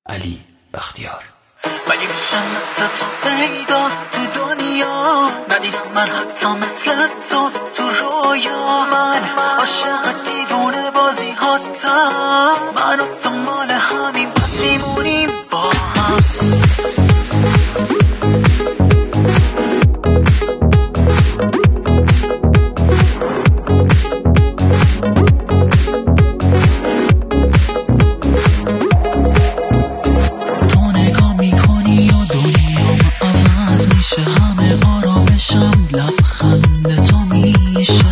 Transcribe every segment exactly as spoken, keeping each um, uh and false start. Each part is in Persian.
علی بختیار. مگه میشم مثل تو پیدا تو دنیا، ندیدم من حتی مثل تو تو رویا. من عاشق دیوونه بازی هاتم، من و تو مال همین بس میمونیم با هم. همه آرامشم لبخند تو میشه.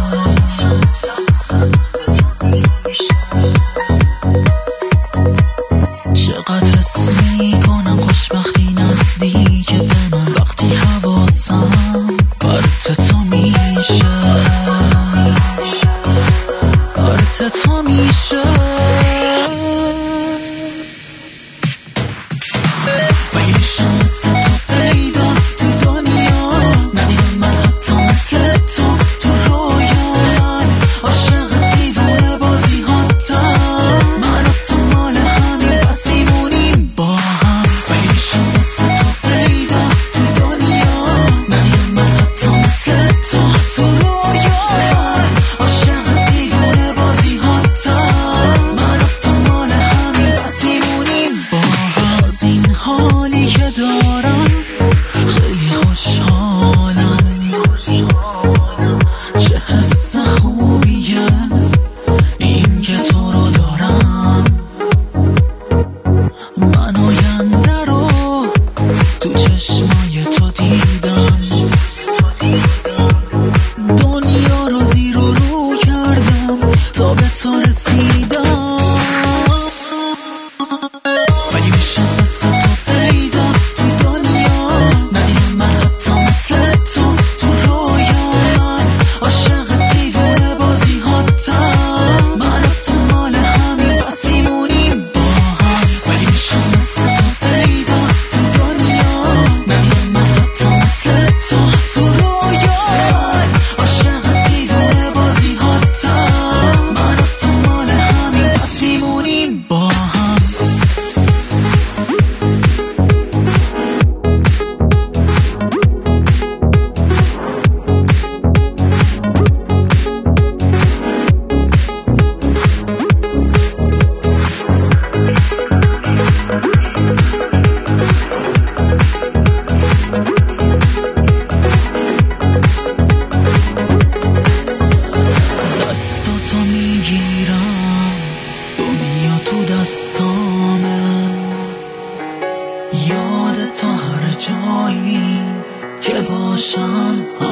چقدر حس میکنم خوشبختی نزدیک به من، وقتی حواسم پرت تو میشه، پرت تو میشه. چشمای تو دیدم، دنیا رو زیر و رو کردم تا به تو رسیدم. مگه میشه مثل تو پیدا تو دنیا، ندیدم من حتی مثل تو تو رویا. من عاشق دیوونه بازی هاتم، من و تو مال همین بس میمونیم با هم. مگه میشه مثل تو پیدا تو دنیا، ندیدم من حتی مثل تو تو رویا. من عاشق دیوونه بازی هاتم، من و تو مال همین بس میمونیم با هم. دستاتو میگیرم، دنیا تو دستامه، یاد تو هر جایی که باشم